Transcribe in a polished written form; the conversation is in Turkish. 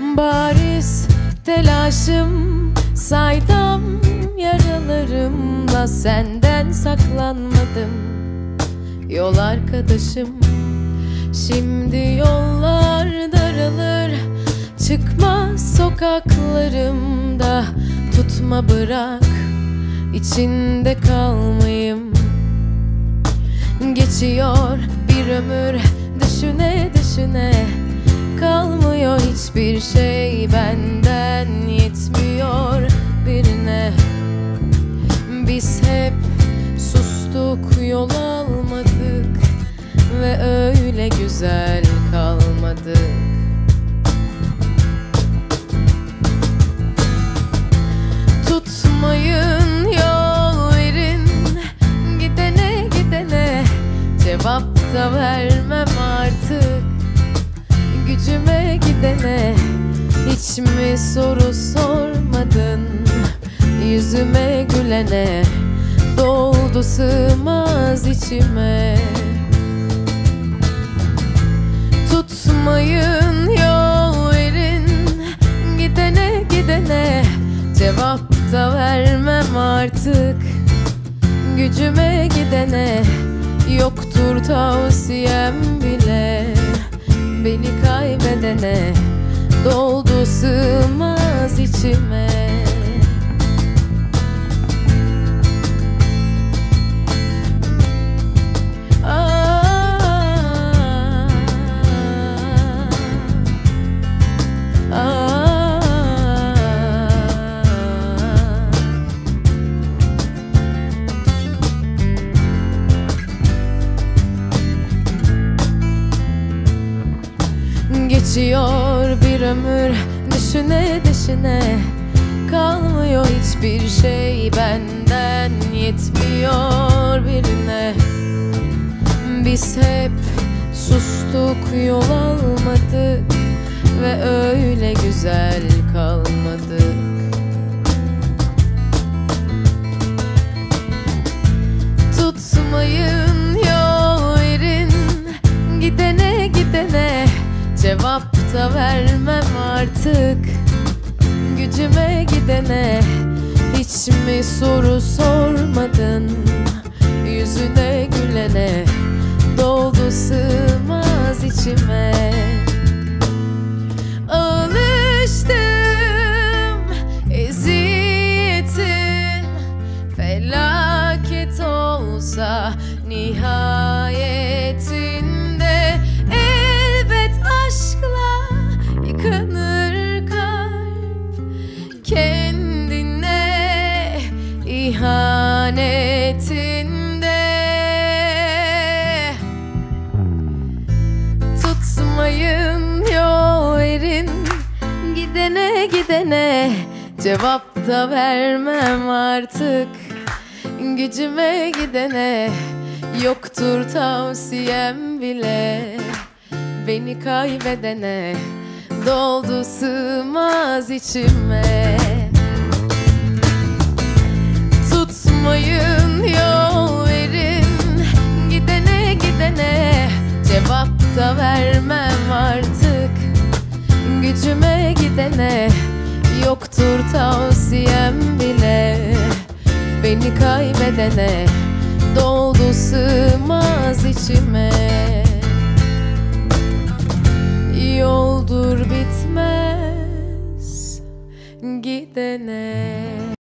Bariz telaşım, saydam yaralarımla senden saklanmadım. Yol arkadaşım, şimdi yollar daralır. Çıkma sokaklarımda, tutma bırak, içinde kalmayayım. Geçiyor bir ömür düşüne düşüne, kalmıyor hiçbir şey benden, yetmiyor birine. Biz hep sustuk, yol almadık ve öyle güzel kalmadık. Tutmayın, yol verin, gidene gidene, cevap da vermem artık. Gücüme gidene, hiç mi soru sormadın? Yüzüme gülene, doldu sığmaz içime. Tutmayın, yol verin, gidene gidene, cevap da vermem artık. Gücüme gidene, yoktur tavsiyem bile. Beni kaybedene, doldu sığmaz içime. Geçiyor bir ömür düşüne düşüne, kalmıyor hiçbir şey benden, yetmiyor birine. Biz hep sustuk, yol almadık ve öyle güzel kalmadık. Tutmayın, yol verin, gidene gidene, cevap da vermem artık. Gücüme gidene, hiç mi soru sormadın? Yüzüne gülene, doldu sığmaz içime. Alıştım eziyetin, felaket olsa nihayetinde. Aşkla yıkanır kalp, kendine ihanetinde. Tutmayın, yol verin, gidene gidene, cevap da vermem artık. Gücüme gidene, yoktur tavsiyem bile. Beni kaybedene, doldu sığmaz içime. Tutmayın, yol verin, gidene gidene, cevap da vermem artık. Gücüme gidene, yoktur tavsiyem bile. Beni kaybedene, doldu sığmaz içime. Yoldur bitmez gidene.